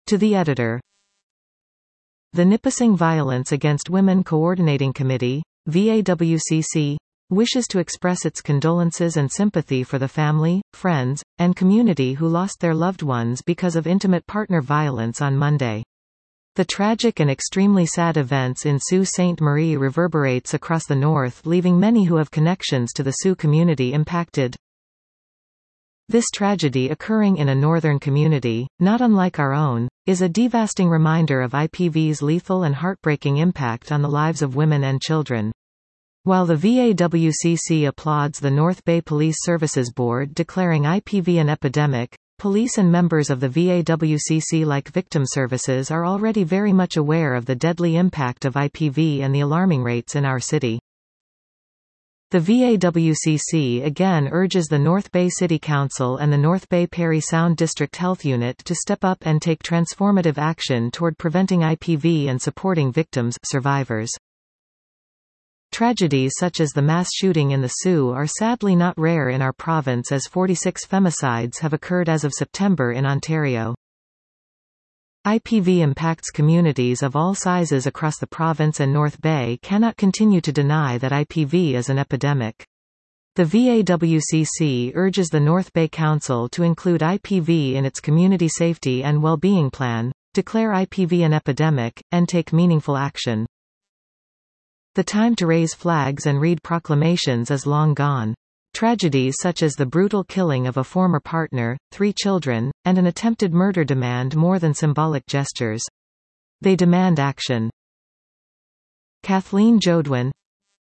To the editor. The Nipissing Violence Against Women Coordinating Committee, VAWCC, wishes to express its condolences and sympathy for the family, friends, and community who lost their loved ones because of intimate partner violence on Monday. The tragic and extremely sad events in Sault Ste. Marie reverberates across the north, leaving many who have connections to the Sioux community impacted. This tragedy, occurring in a northern community, not unlike our own, is a devastating reminder of IPV's lethal and heartbreaking impact on the lives of women and children. While the VAWCC applauds the North Bay Police Services Board declaring IPV an epidemic, police and members of the VAWCC, like victim services, are already very much aware of the deadly impact of IPV and the alarming rates in our city. The VAWCC again urges the North Bay City Council and the North Bay Parry Sound District Health Unit to step up and take transformative action toward preventing IPV and supporting victims, survivors. Tragedies such as the mass shooting in the Sioux are sadly not rare in our province, as 46 femicides have occurred as of September in Ontario. IPV impacts communities of all sizes across the province, and North Bay cannot continue to deny that IPV is an epidemic. The VAWCC urges the North Bay Council to include IPV in its Community Safety and Well-being Plan, declare IPV an epidemic, and take meaningful action. The time to raise flags and read proclamations is long gone. Tragedies such as the brutal killing of a former partner, 3 children, and an attempted murder demand more than symbolic gestures. They demand action. Kathleen Jodwin,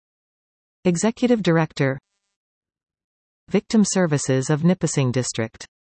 Executive Director, Victim Services of Nipissing District.